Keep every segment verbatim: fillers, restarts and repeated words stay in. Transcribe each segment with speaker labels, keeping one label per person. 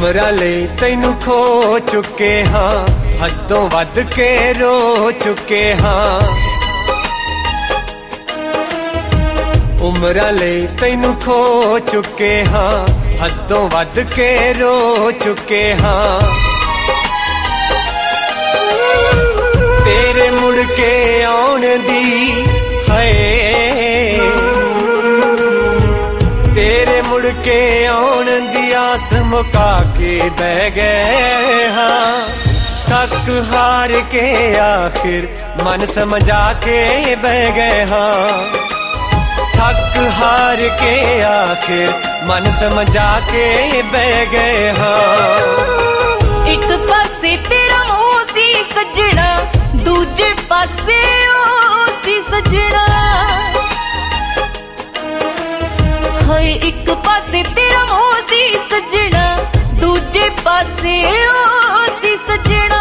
Speaker 1: उमरा ले तैनू खो चुके हाँ, हदों वध के रो चुके हाँ। उमरा ले तैनू खो चुके हाँ, हदों वध के रो चुके हाँ। तेरे मुड़ के आउण दी है, तेरे मुड़ के आउण दी आस मुका के बह गए हाँ। थक हार के आखिर मन समझा के बह गए हाँ। थक हार के आखिर मन समझा के बह गए हाँ।
Speaker 2: एक पासे तेरा मोह सी सजना, दूजे पासे ओ सी सजना। हाय एक पासे तेरा मोह सी सजना, दूजे पासे ओ सी सजना।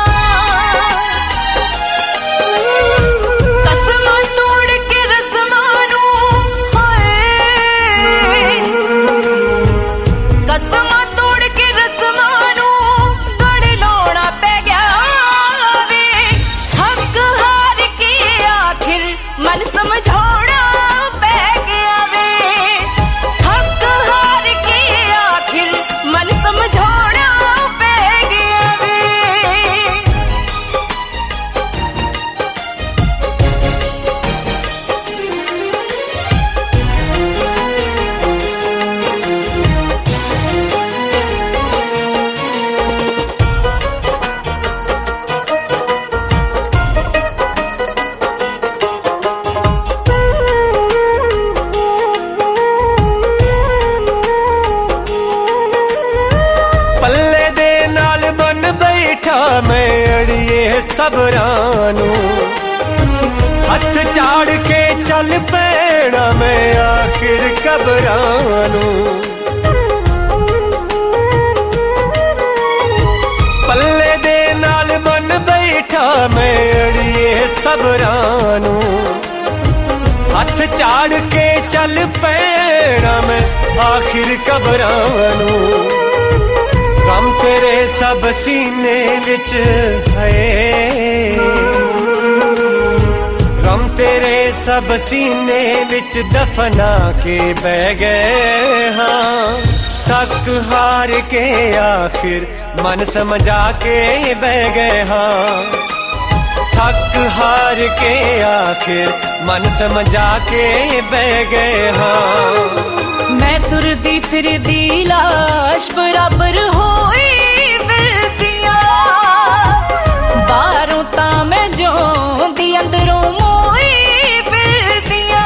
Speaker 2: कसमां तोड़ के रस्मां नू, हाय कसमां तोड़ के रस्मां नू गले लाउणा पै गया वे। थक हार के आखिर मन समझाउणा पै गया वे। थक हार के आखिर मन समझाउणा पै गया वे।
Speaker 1: पल्ले दे नाल बन बैठा मैं अड़िए सबरां नू, हथ चाड़ के चल पैना मैं आखिर कबरां नू। पल्ले दे नाल बन बैठा मैं अड़िए सबरां नू, हथ चाड़ के चल पैना मैं आखिर कबरां नू। गम तेरे सब सीने विच है, गम तेरे सब सीने विच दफना के बह गए हाँ। थक हार के आखिर मन समझा के बह गए हाँ। थक हार के आखिर मन समझा के बह गए हाँ।
Speaker 2: मैं तुरदी फिरदी लाश बराबर होई फिरदियां, बाहरों तां मैं जोंदी अंदरों मोई फिरदियां।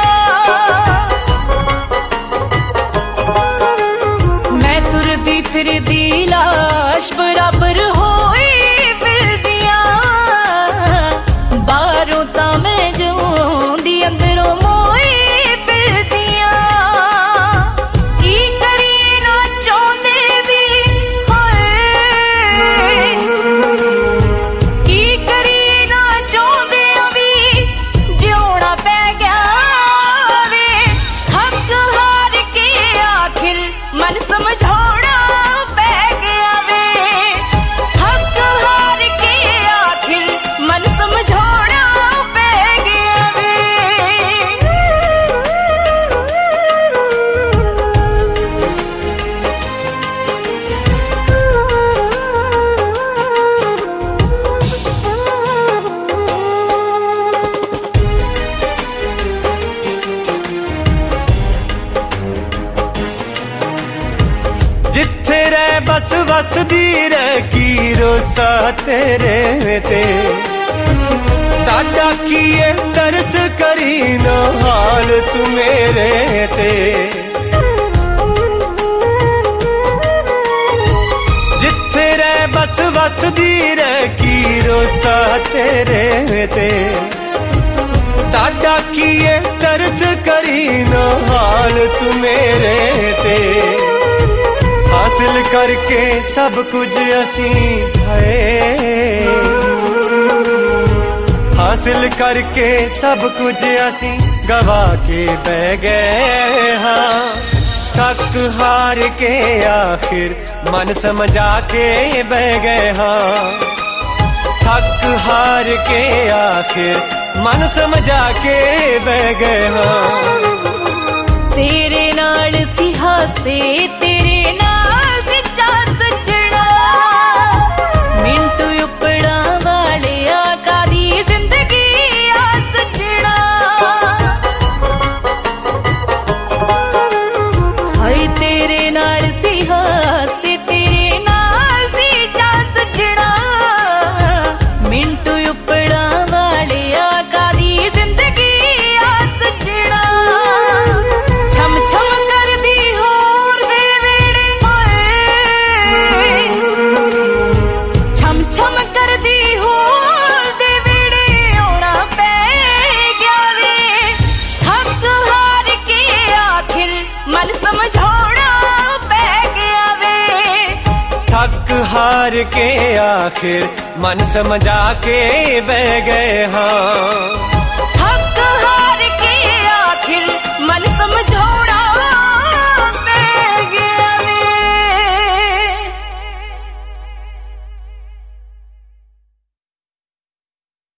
Speaker 2: मैं तुरदी फिरदी लाश बराबर होई फिरदियां, बाहरों तां मैं जोंदी अंदरों मोई फिरदियां। की करिए ना चाहुंदे वी, हाय की करिए ना चाहुंदे वी, जिउणा पै गया वे। थक हार के आखिर मन समझाउणा पै गया वे। थक हार के आखिर मन समझाउणा पै गया वे।
Speaker 1: जिथे रह बस वसदी रह की रोसा तेरे ते, साडा कीए तरस करी ना हाल तू मेरे ते। जिथे रह बस वसदी रह की रोसा तेरे ते, साडा कीए तरस करी ना हाल तू मेरे ते। हासिल करके सब कुछ असी है, हासिल करके सब कुछ असी गवा के बह गए हाँ। थक हार के आखिर मन समझा के बह गए हाँ। थक हार के आखिर मन समझा के बह गए हाँ।
Speaker 2: तेरे नाल सी हासे तेरे नाल सी चा सजना, मिंटू उपड़ा वाले आका दी जिंदगी आ सजना। हाय तेरे नाल सी हासे तेरे नाल सी चा सजना, मिंटू उपड़ा वाले आका दी जिंदगी आ सजना। छम छम कर दी होर दे वेड़े होए, छम छम कर दी होर दे वेड़े आउणा पै गया वे। थक हार के आखिर मन समझाउणा पै गया वे।
Speaker 1: थक हार के आखिर मन समझा के बह गए हाँ।
Speaker 2: थक हार के आखिर मन समझाउणा